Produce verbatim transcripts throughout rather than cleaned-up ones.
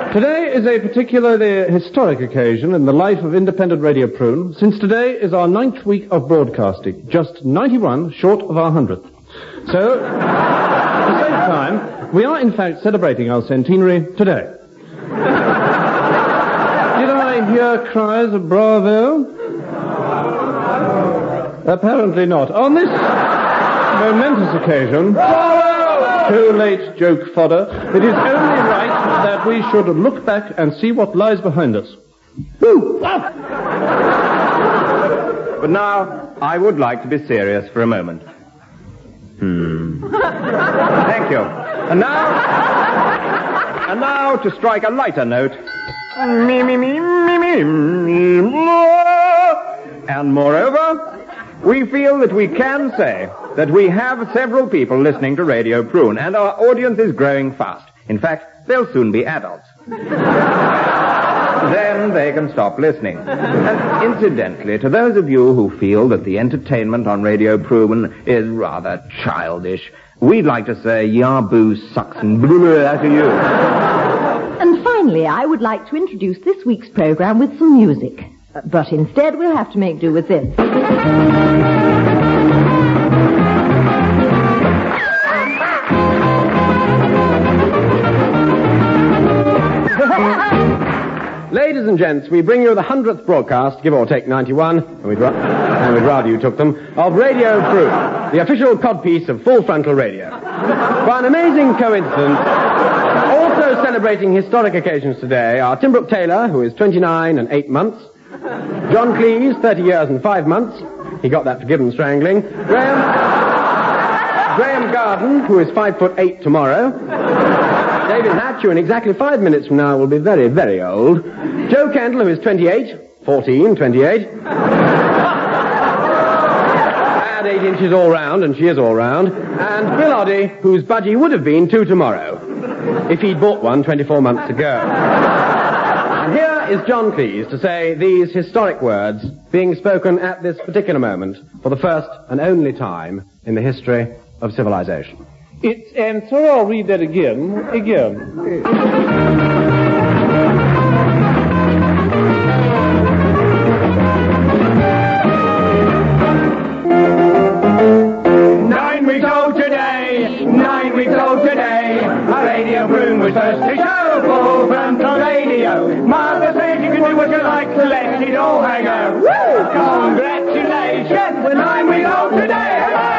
Today is a particularly historic occasion in the life of independent Radio Prune, since today is our ninth week of broadcasting, just ninety-one short of our hundredth. So, at the same time, we are in fact celebrating our centenary today. Did I hear cries of bravo? Apparently not. On this momentous occasion, too late joke fodder, it is only right that we should look back and see what lies behind us. But now, I would like to be serious for a moment. Hmm. Thank you. And now, and now to strike a lighter note. Me, me, me, me, me, me, and moreover, we feel that we can say that we have several people listening to Radio Prune, and our audience is growing fast. In fact, they'll soon be adults. Then they can stop listening. And incidentally, to those of you who feel that the entertainment on Radio Prune is rather childish, we'd like to say Yahoo sucks and blah to you. And finally, I would like to introduce this week's program with some music. But instead, we'll have to make do with this. Ladies and gents, we bring you the hundredth broadcast, give or take ninety-one, and we'd, ra- and we'd rather you took them, of Radio Prune, the official codpiece of Full Frontal Radio. By an amazing coincidence, also celebrating historic occasions today are Tim Brooke Taylor, who is twenty-nine and eight months, John Cleese, thirty years and five months, he got that for gibbon strangling, Graham, Graham Garden, who is five foot eight tomorrow, David Hatch, who in exactly five minutes from now will be very, very old. Joe Kendall, who is twenty-eight, fourteen, twenty-eight. And eight inches all round, and she is all round. And Bill Oddie, whose budgie would have been two tomorrow, if he'd bought one twenty-four months ago. And here is John Cleese to say these historic words being spoken at this particular moment for the first and only time in the history of civilization. It's, and so I'll read that again, again. Nine weeks old today, nine weeks old today, a Radio Prune was first to show Full Frontal Radio. Mother says you can do what you like, so let it all hang out. Woo! Congratulations, we're nine weeks old today.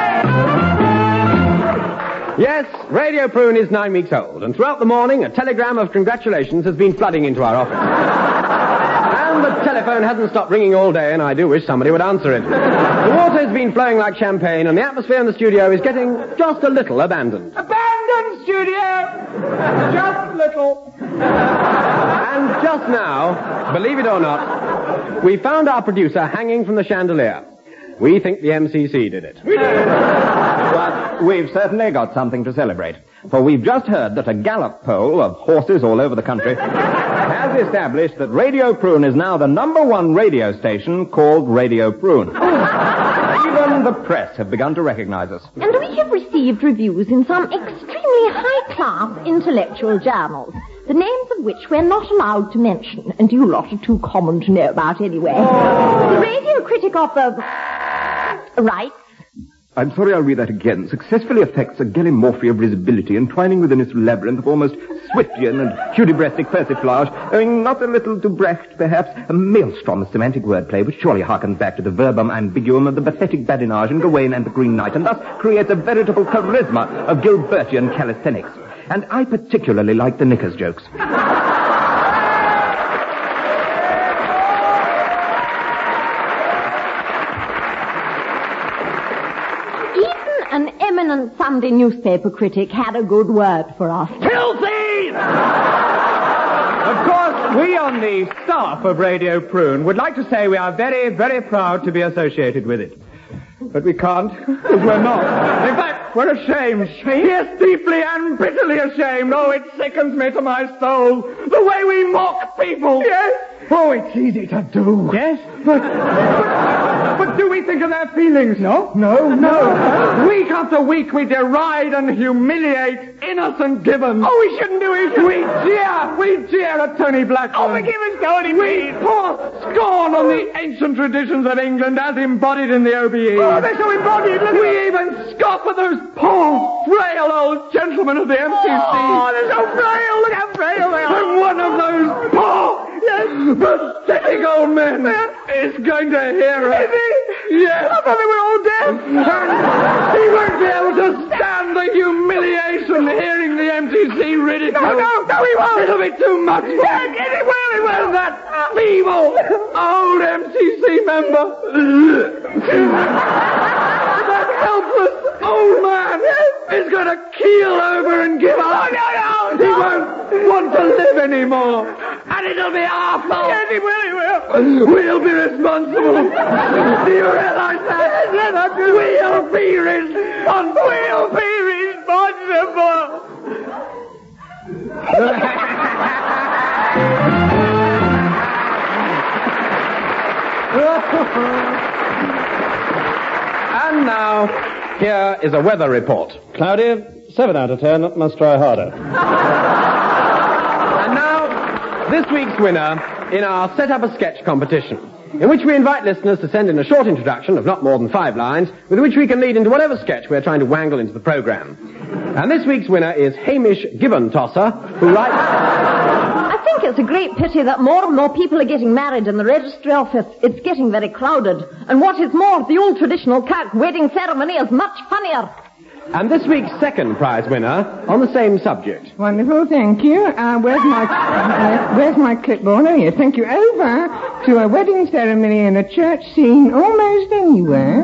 Yes, Radio Prune is nine weeks old, and throughout the morning, a telegram of congratulations has been flooding into our office. And the telephone hasn't stopped ringing all day, and I do wish somebody would answer it. The water's been flowing like champagne, and the atmosphere in the studio is getting just a little abandoned. Abandoned studio! Just a little. And just now, believe it or not, we found our producer hanging from the chandelier. We think the M C C did it. We did. But we've certainly got something to celebrate. For we've just heard that a Gallup poll of horses all over the country has established that Radio Prune is now the number one radio station called Radio Prune. Even the press have begun to recognize us. And we have received reviews in some extremely high-class intellectual journals, the names of which we're not allowed to mention, and you lot are too common to know about anyway. The radio critic of the... Right? I'm sorry, I'll read that again. Successfully affects a gallimorphia of risibility, entwining within its labyrinth of almost Swiftian and Hudibrestic persiflage, owing not a little to Brecht, perhaps, a maelstrom of semantic wordplay, which surely harkens back to the verbum ambiguum of the pathetic badinage in Gawain and the Green Knight, and thus creates a veritable charisma of Gilbertian calisthenics. And I particularly like the knickers jokes. An eminent Sunday newspaper critic had a good word for us. Filthy! Of course, we on the staff of Radio Prune would like to say we are very, very proud to be associated with it. But we can't, because we're not. In fact, we're ashamed. Ashamed? Yes, deeply and bitterly ashamed. Oh, it sickens me to my soul. The way we mock people. Yes. Oh, it's easy to do. Yes? But, but, but do we think of their feelings? No, no, no. Week after week we deride and humiliate innocent Gibbons. Oh, we shouldn't do it. We jeer, we jeer at Tony Blackburn. Oh, forgive us, Tony, We please. pour scorn on the ancient traditions of England as embodied in the O B E. Oh, they're so embodied. Look at We even scoff at those poor, frail old gentlemen of the M C C. Oh, they're so frail. Look how frail they are. And one of those poor, yes, pathetic old men is going to hear us. Is he? Yes. I thought they were all dead. And he won't be able to stand the humiliation hearing the M C C ridiculed. No, no, no, he won't. It'll be too much for Yes, him. yes, he will, he will. And that feeble old M C C member, that helpless old man, is going to keel over and give up. Oh, no, no, He no. won't want to live anymore. And it'll be our fault. Yes, he will, he will. We'll be responsible. Do you realize that? Yes, I do. We'll be responsible. We'll be responsible. And now, here is a weather report. Cloudy, seven out of ten, must try harder. And now, this week's winner in our Set Up a Sketch competition, in which we invite listeners to send in a short introduction of not more than five lines, with which we can lead into whatever sketch we're trying to wangle into the program. And this week's winner is Hamish Gibbon-Tosser, who writes... I think it's a great pity that more and more people are getting married in the registry office. It's getting very crowded. And what is more, the old traditional Kirk wedding ceremony is much funnier. And this week's second prize winner on the same subject. Wonderful, thank you. Uh, where's my uh, where's my clipboard? Oh, yes, thank you. Over to a wedding ceremony in a church scene almost anywhere.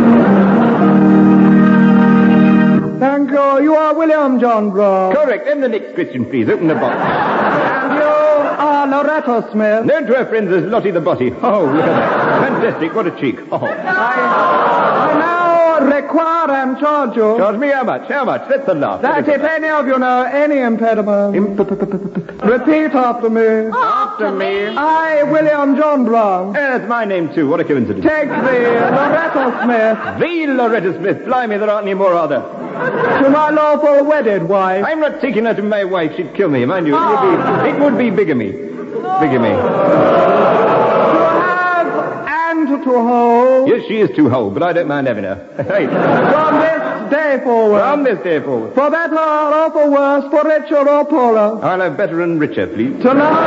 Thank you. You are William John Brown. Correct. And the next question, please. Open the box. And you are Loretta Smith. Known to her friends as Lottie the Bottie. Oh, look at that. Fantastic. What a cheek. Oh. I, I now require and charge you. Charge me how much? How much? That's the laugh. That if any of you know any impediment, repeat after me. After me. I, William John Brown, Yeah, that's my name, too. What a coincidence. take the Loretta Smith The Loretta Smith. Blimey, there aren't any more, are there? to my lawful wedded wife. I'm not taking her to my wife. She'd kill me, mind you. It would be, it would be bigamy. Bigamy. To have and to hold Yes, she is too whole, but I don't mind having her. Hey, from this day forward. from this day forward. For better or for worse, for richer or poorer. I'll have better and richer, please. To love.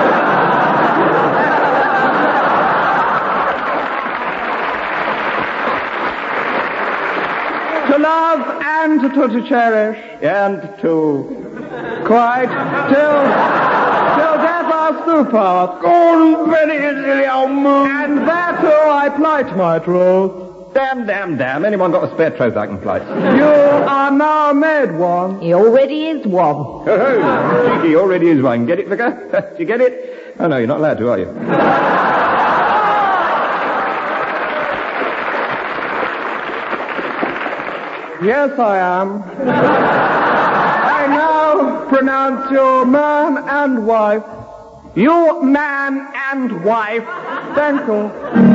To love and to, to cherish. And to... Quite. Till, till death us do part. Oh, very easily, I'll move. And thereto I plight my troth. Damn, damn, damn. Anyone got a spare troth I can plight? You are now made one. He already is one. Oh, ho, cheeky, already is one. Get it, Vicar? Did you get it? Oh, no, you're not allowed to, are you? Yes, I am. I now pronounce you man and wife. You man and wife. Thank you.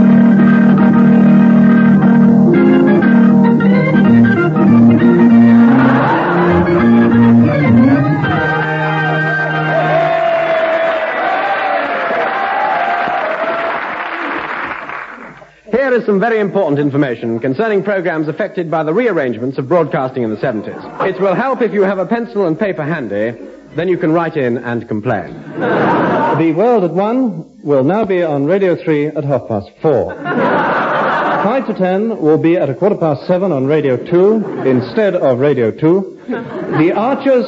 Here is some very important information concerning programs affected by the rearrangements of broadcasting in the seventies. It will help if you have a pencil and paper handy. Then you can write in and complain. The World at One will now be on Radio three at half past four. Five to ten will be at a quarter past seven on Radio two instead of Radio two. The Archers...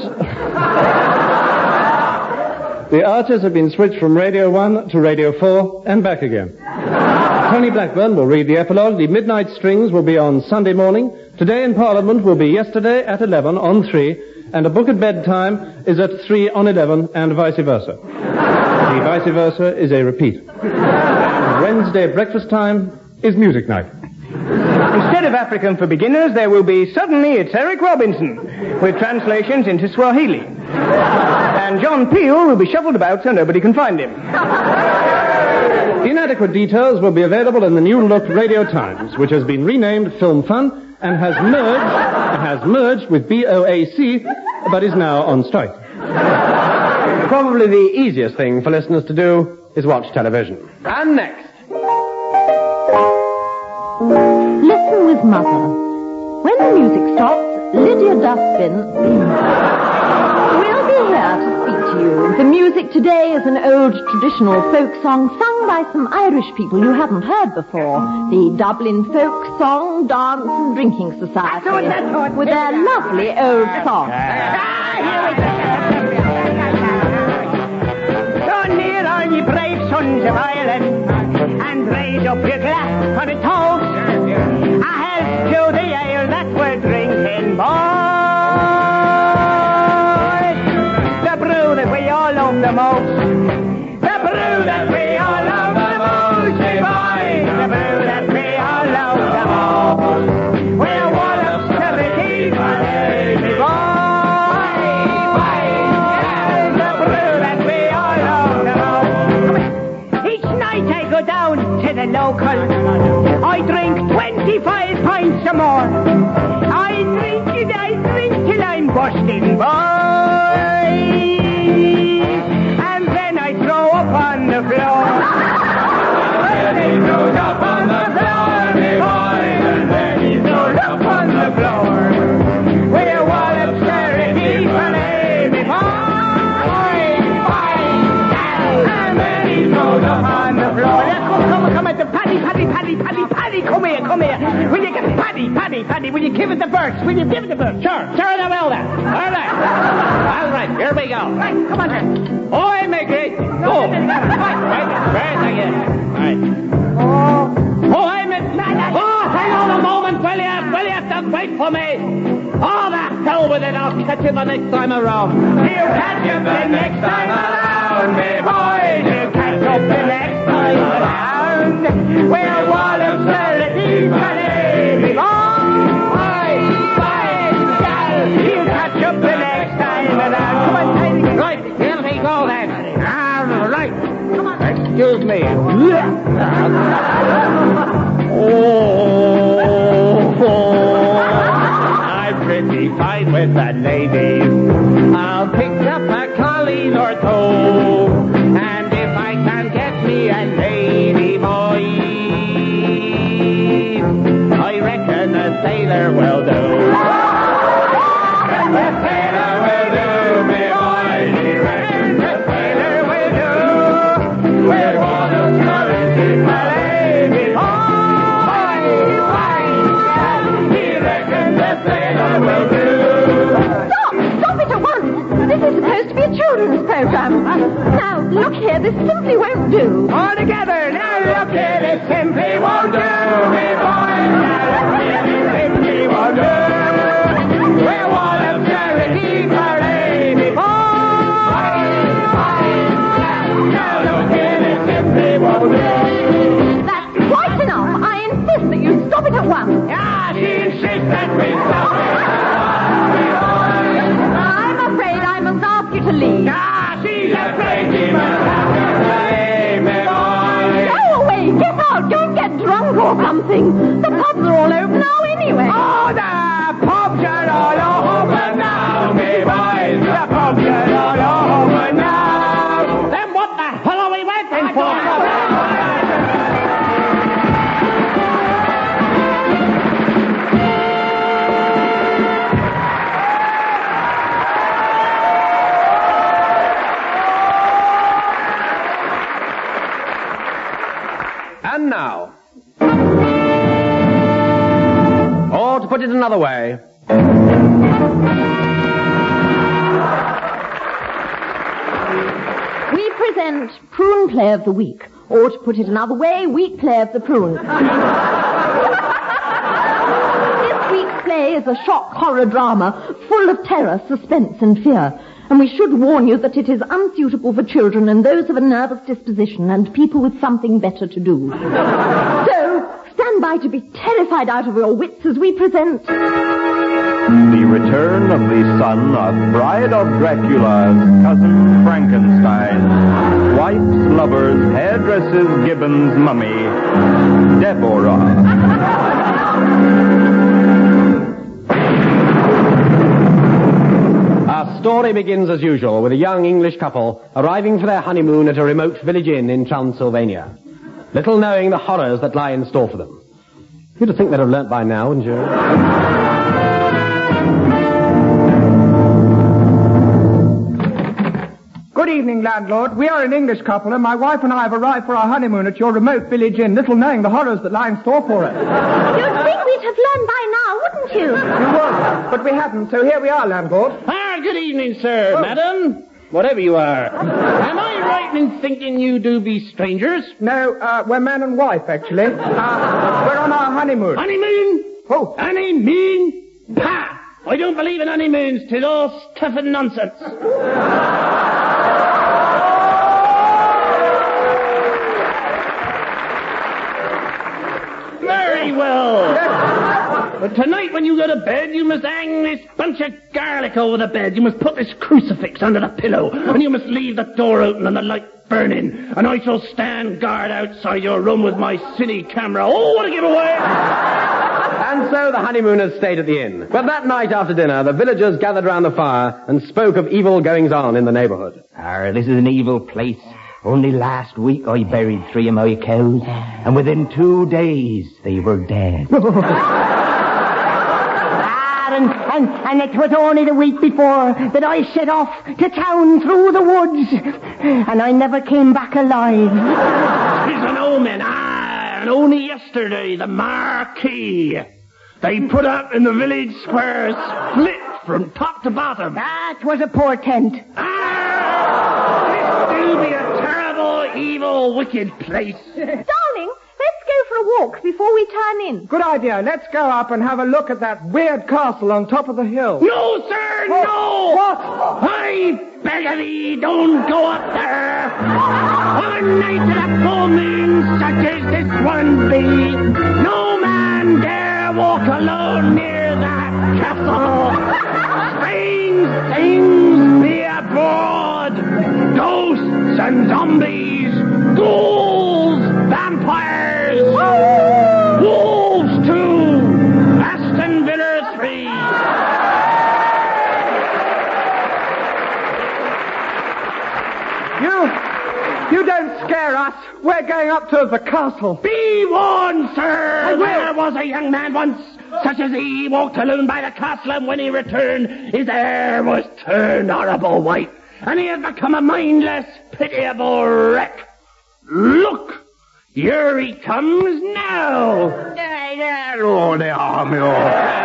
the Archers have been switched from Radio one to Radio four and back again. Tony Blackburn will read the epilogue. The Midnight Strings will be on Sunday morning. Today in Parliament will be yesterday at eleven on three. And a book at bedtime is at three on eleven and vice versa. The vice versa is a repeat. Wednesday breakfast time is music night. Instead of African for beginners, there will be Suddenly It's Eric Robinson, with translations into Swahili. And John Peel will be shuffled about so nobody can find him. Inadequate details will be available in the new look Radio Times, which has been renamed Film Fun and has merged, has merged with B O A C, but is now on strike. Probably the easiest thing for listeners to do is watch television. And next. Listen with Mother. When the music stops, Lydia Dustbin will be here to speak to you. The music today is an old traditional folk song sung by some Irish people you haven't heard before. The Dublin Folk Song, Dance and Drinking Society. With their lovely old song. So near all ye brave sons of Ireland, and raise up your glass for the toast. A health to the ale that we're drinking, boys. The brew that we all love the most. The brew that we all love the most, hey boys. The brew that we all love the most. We're one of seventy, baby boys. The brew that we all love the most. Each night I go down to the local. I drink twenty-five pints or more. I drink it, I drink till I'm bursting, boys. And then I throw up on the floor. And then he throws up on the floor, me boys. And then he throws up on the floor. We're Wallop's charity for me boys. And then he throws up on the floor. Come, come, come at the Paddy, Paddy, Paddy, Paddy, Paddy, come here, come here. Will you get Paddy, Paddy, Paddy, will you give it the birds? Will you give it the birds? Sure, sure, I will then. All right. All right, here we go. Right, come on then. Oi, Mickey. Go. Right, right, right again. All right. Oh, oh, I'm it. Oh, hang on a moment, will you? Will you? Don't wait for me. Oh, the hell with it. I'll catch you the next time around. You catch you the next time around, me boys. You catch up the next time around. We're Wallop's charity for me boys. You catch up the next time around. Come on, Tiny. Right, here we go then. All right. Come on. Excuse me. Oh, I'm pretty fine with the ladies. I'll pick up a colleen or two. And if I can get me a lady boy, I reckon a sailor will do. A sailor will do, me boy. He reckons a sailor will do. We're one of charity for lady boy. He reckons a sailor will do. Stop! Stop it at once! This is supposed to be a children's program. Now, look here, this simply won't do. All together, now look here, this simply won't do, me boys. Now look here, this simply won't do. We're one of charity for lady boys. Now look here, this simply won't do. That's quite enough. I insist that you stop it at once. Ah, she insists that we stop it. I'm afraid I must ask you to leave. Ah, she's afraid she must have to leave me, boys. Go away, get out, go and get drunk or something. The pubs are all open now anyway. Oh, the pubs are all open now, me boys. The pubs are all open now. Then what the hell are we waiting for? And now, or to put it another way, We present Prune Play of the Week, or to put it another way, Week Play of the Prune. This week's play is a shock horror drama full of terror, suspense and fear. And we should warn you that it is unsuitable for children and those of a nervous disposition and people with something better to do. So, stand by to be terrified out of your wits as we present The return of the son of Bride of Dracula's cousin Frankenstein, wife's lovers, hairdressers, Gibbons' mummy, Deborah. Our story begins as usual with a young English couple arriving for their honeymoon at a remote village inn in Transylvania, little knowing the horrors that lie in store for them. You'd think they'd have learnt by now, wouldn't you? Good evening, landlord. We are an English couple, and my wife and I have arrived for our honeymoon at your remote village inn, little knowing the horrors that lie in store for us. You'd think we'd have learned by now, wouldn't you? You would, but we haven't, so here we are, landlord. Ah, good evening, sir, Oh. madam. Whatever you are. Am I right in thinking you do be strangers? No, uh, we're man and wife, actually. Uh, we're on our honeymoon. Honeymoon? Oh. Honeymoon? Ha! I don't believe in honeymoons. 'Tis all stuff and nonsense. Very well. But tonight when you go to bed, you must hang this bunch of garlic over the bed. You must put this crucifix under the pillow. And you must leave the door open and the light burning. And I shall stand guard outside your room with my cine camera. Oh, what a giveaway! And so the honeymooners stayed at the inn. But that night after dinner, the villagers gathered round the fire and spoke of evil goings-on in the neighborhood. Ah, this is an evil place. Only last week I buried three of my cows, and within two days they were dead. ah, and, and, and it was only the week before that I set off to town through the woods, and I never came back alive. He's an omen. Ah, and only yesterday the marquee they put up in the village square split from top to bottom. That was a portent. Ah! This do be a terrible, evil, wicked place. Darling, let's go for a walk before we turn in. Good idea. Let's go up and have a look at that weird castle on top of the hill. No, sir, no! What? I beg of thee, don't go up there. On a night of a full moon such as this one be, no man dare walk alone near that castle. Strange things be abroad. Ghosts and zombies, ghouls, vampires, wolves too. Aston Villa three. You, you don't scare us. We're going up to the castle. Be warned, sir. I will. There was a young man once, such as he, walked alone by the castle, and when he returned, his hair was turned horrible white, and he had become a mindless, pitiable wreck. Look, here he comes now. Oh, they are, me old,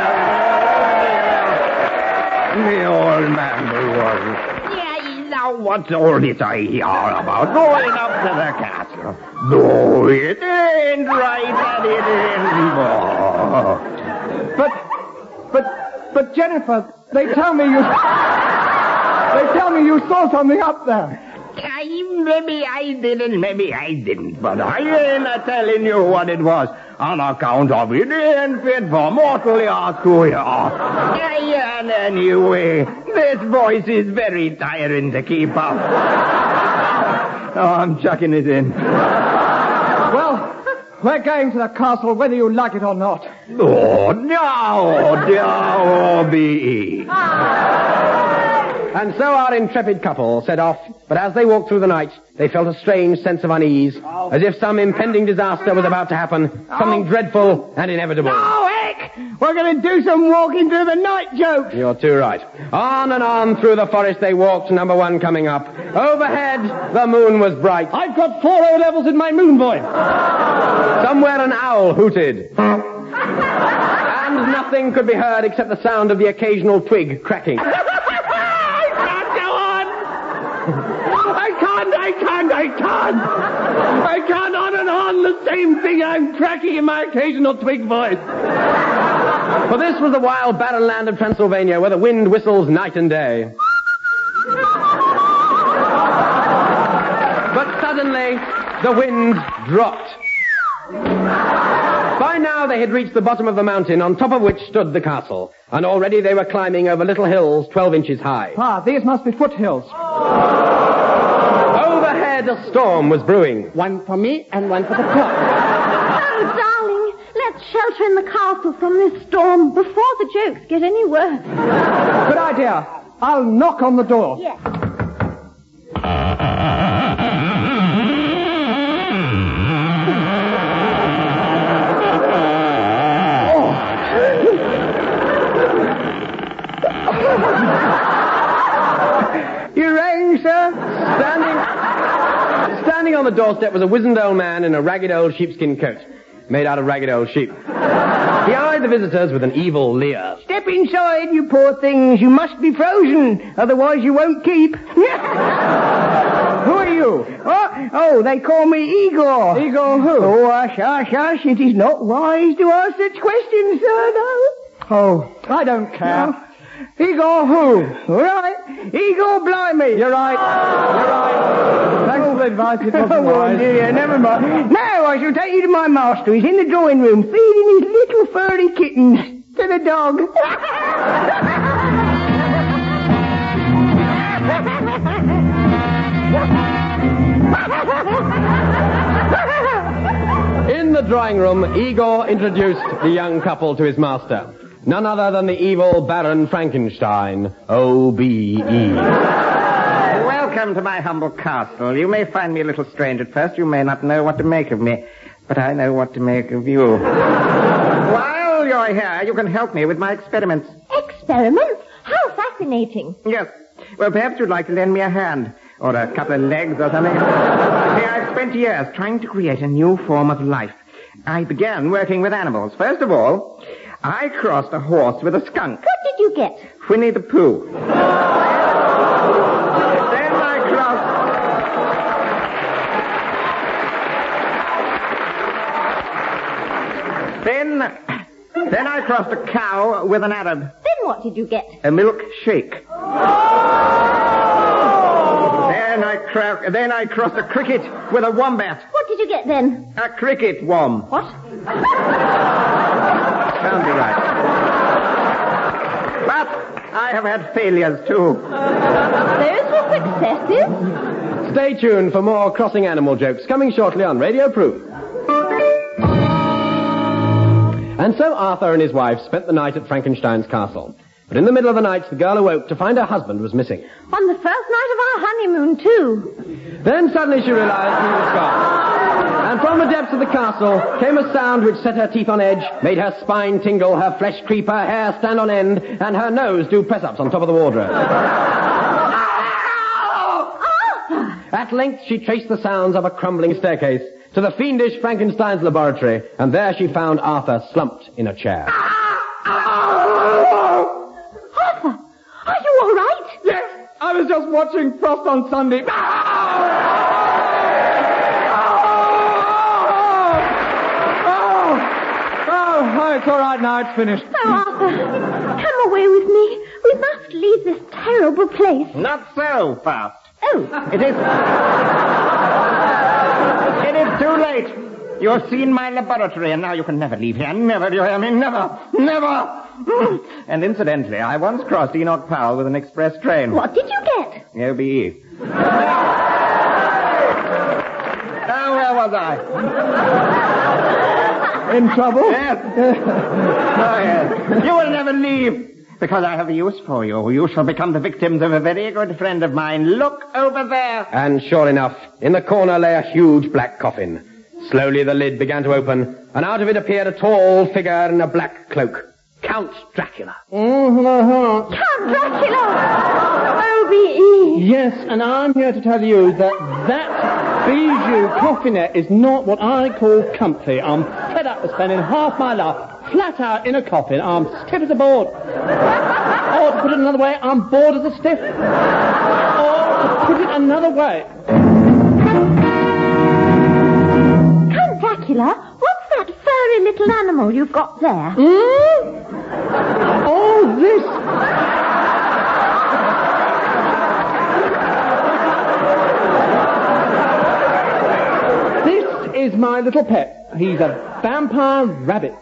me old man, me old. Yeah, now what's all this I hear about going up to the castle? No, it ain't right, and it ain't more. But, but, but Jennifer, they tell me you, they tell me you saw something up there. I, maybe I didn't, maybe I didn't, but I ain't a telling you what it was. On account of it ain't fit for mortal you ask who you are. Yeah, and anyway, this voice is very tiring to keep up. Oh, I'm chucking it in. Well, we're going to the castle whether you like it or not. Oh, no, no, be. And so our intrepid couple set off, but as they walked through the night, they felt a strange sense of unease, as if some impending disaster was about to happen, something dreadful and inevitable. Oh, heck! We're going to do some walking through the night, Joke. You're too right. On and on through the forest they walked, number one coming up. Overhead, the moon was bright. I've got four O levels in my moon voice. Somewhere an owl hooted. And nothing could be heard except the sound of the occasional twig cracking. I can't, I can't, I can't. I can't on and on the same thing I'm cracking in my occasional twig voice. For this was the wild barren land of Transylvania where the wind whistles night and day. But suddenly, the wind dropped. By By now they had reached the bottom of the mountain on top of which stood the castle, and already they were climbing over little hills twelve inches high. Ah, these must be foothills. Overhead a storm was brewing. One for me and one for the clock. Oh, darling, let's shelter in the castle from this storm before the jokes get any worse. Good idea. I'll knock on the door. Yes. You rang, sir? Standing, standing on the doorstep was a wizened old man in a ragged old sheepskin coat, made out of ragged old sheep. He eyed the visitors with an evil leer. Step inside, you poor things. You must be frozen, otherwise you won't keep. Who are you? Oh, oh, they call me Igor. Igor who? Oh, hush, hush, hush. It is not wise to ask such questions, sir, no. Oh, I don't care. No. Igor who? All right. Igor Blimey. You're right. You're right. Thanks for the advice. It wasn't Oh, wise. dear, never mind. Now I shall take you to my master. He's in the drawing room feeding his little furry kittens to the dog. In the drawing room, Igor introduced the young couple to his master. None other than the evil Baron Frankenstein, O B E. Welcome to my humble castle. You may find me a little strange at first. You may not know what to make of me. But I know what to make of you. While you're here, you can help me with my experiments. Experiments? How fascinating. Yes. Well, perhaps you'd like to lend me a hand. Or a couple of legs or something. See, I've spent years trying to create a new form of life. I began working with animals. First of all, I crossed a horse with a skunk. What did you get? Winnie the Pooh. Then I crossed... Then... Then I crossed a cow with an Arab. Then what did you get? A milkshake. Then I cro- Then I crossed a cricket with a wombat. What did you get then? A cricket wom. What? Sounds right. But I have had failures, too. Those were successes? Stay tuned for more crossing animal jokes coming shortly on Radio Proof. And so Arthur and his wife spent the night at Frankenstein's castle. But in the middle of the night, the girl awoke to find her husband was missing. On the first night of our honeymoon, too. Then suddenly she realized he was gone. And from the depths of the castle came a sound which set her teeth on edge, made her spine tingle, her flesh creep, her hair stand on end, and her nose do press-ups on top of the wardrobe. At length she traced the sounds of a crumbling staircase to the fiendish Frankenstein's laboratory, and there she found Arthur slumped in a chair. Arthur, are you all right? Yes, I was just watching Frost on Sunday. Oh, oh, it's all right now. It's finished. Oh, Arthur, come away with me. We must leave this terrible place. Not so fast. Oh. It is... It is too late. You've seen my laboratory, and now you can never leave here. Never, do you hear me? Never. Never. And incidentally, I once crossed Enoch Powell with an express train. What did you get? O B E. Now, where was I? In trouble? Yes. Oh, yes. You will never leave. Because I have a use for you. You shall become the victims of a very good friend of mine. Look over there. And sure enough, in the corner lay a huge black coffin. Slowly the lid began to open, and out of it appeared a tall figure in a black cloak. Count Dracula. Mm-hmm. Count Dracula! O B E. Yes, and I'm here to tell you that that bijou coffinette is not what I call comfy. I'm fed up with spending half my life flat out in a coffin. I'm stiff as a board. Or to put it another way, I'm bored as a stiff. Or to put it another way. Count Dracula, what's that furry little animal you've got there? Hmm? Oh, this... This is my little pet. He's a vampire rabbits.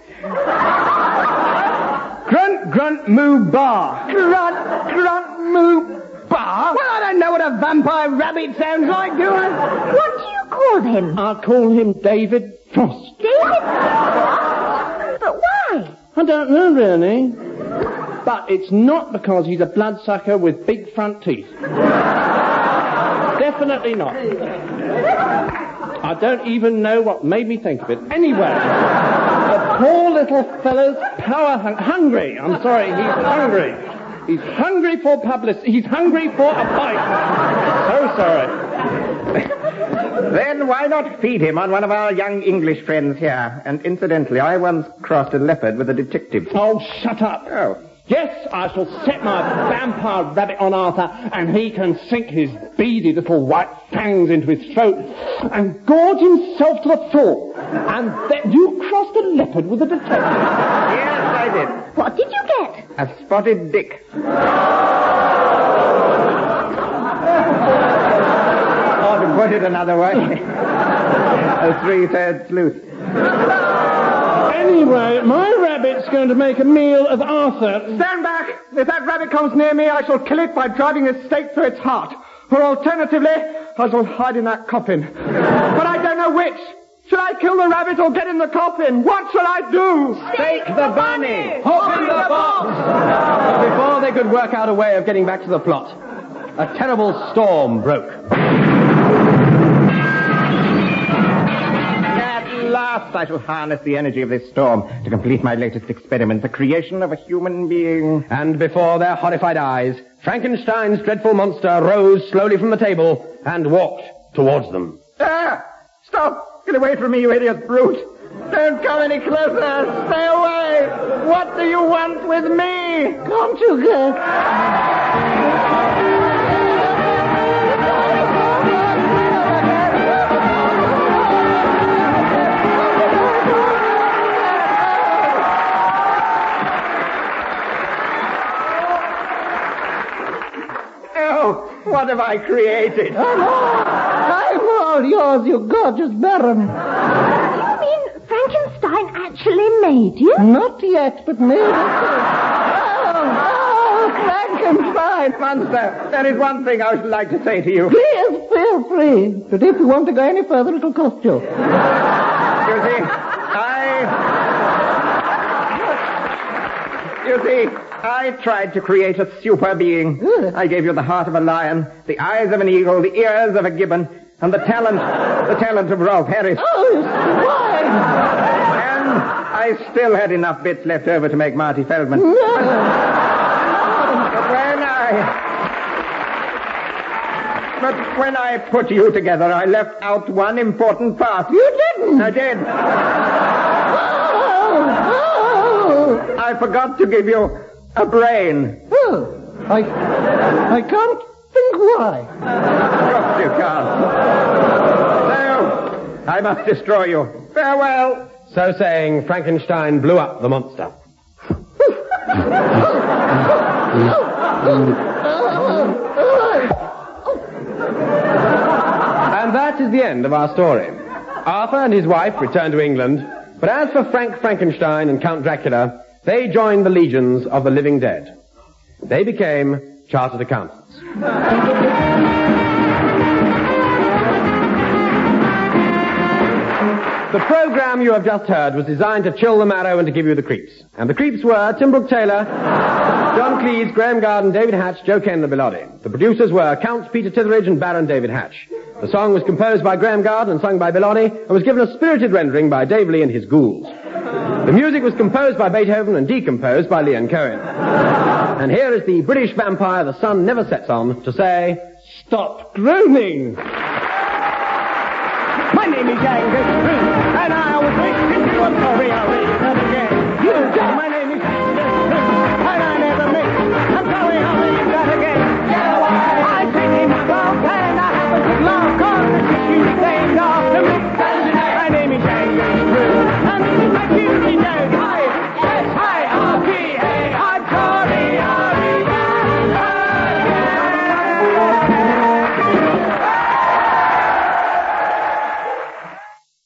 Grunt, grunt, moo, bar. Grunt, grunt, moo, bar? Well, I don't know what a vampire rabbit sounds like, do I? What do you call him? I'll call him David Frost. David Frost? But why? I don't know, really. But it's not because he's a bloodsucker with big front teeth. Definitely not. I don't even know what made me think of it. Anyway, the poor little fellow's power hung- hungry. I'm sorry, he's hungry. He's hungry for publicity. He's hungry for a bite. So sorry. Then why not feed him on one of our young English friends here? And incidentally, I once crossed a leopard with a detective. Oh, shut up. Oh. Yes, I shall set my vampire rabbit on Arthur, and he can sink his beady little white fangs into his throat and gorge himself to the floor. And then you crossed a leopard with a detective. Yes, I did. What did you get? A spotted dick. Or to put it another way, a three-thirds sleuth. Anyway, my rabbit's going to make a meal of Arthur. Stand back! If that rabbit comes near me, I shall kill it by driving a stake through its heart. Or alternatively, I shall hide in that coffin. But I don't know which. Shall I kill the rabbit or get in the coffin? What shall I do? Stake the bunny! Open the box! Before they could work out a way of getting back to the plot, a terrible storm broke. At last I shall harness the energy of this storm to complete my latest experiment, the creation of a human being. And before their horrified eyes, Frankenstein's dreadful monster rose slowly from the table and walked towards them. Ah! Stop! Get away from me, you idiot brute! Don't come any closer! Stay away! What do you want with me? Can't you get... What have I created? I'm all yours, you gorgeous baron. Do you mean Frankenstein actually made you? Not yet, but maybe. Oh, oh, Frankenstein. Monster, there is one thing I would like to say to you. Please, feel free. But if you want to go any further, it'll cost you. You see, I... You see, I tried to create a super being. I gave you the heart of a lion, the eyes of an eagle, the ears of a gibbon, and the talent, the talent of Rolf Harris. Oh, why? And I still had enough bits left over to make Marty Feldman. No. But, but when I... But when I put you together, I left out one important part. You didn't. I did. Oh, oh. I forgot to give you a brain. Oh, I, I can't think why. Of course you can't. So, I must destroy you. Farewell. So saying, Frankenstein blew up the monster. And that is the end of our story. Arthur and his wife returned to England, but as for Frank Frankenstein and Count Dracula, they joined the legions of the living dead. They became chartered accountants. The program you have just heard was designed to chill the marrow and to give you the creeps. And the creeps were Tim Brooke Taylor, John Cleese, Graham Garden, David Hatch, Joe Ken and Bilotti. The producers were Count Peter Titheridge and Baron David Hatch. The song was composed by Graham Garden and sung by Bilotti and was given a spirited rendering by Dave Lee and his ghouls. The music was composed by Beethoven and decomposed by Leon Cohen. And here is the British vampire the sun never sets on to say, Stop groaning! My name is Angus Green, and I always listen to a story.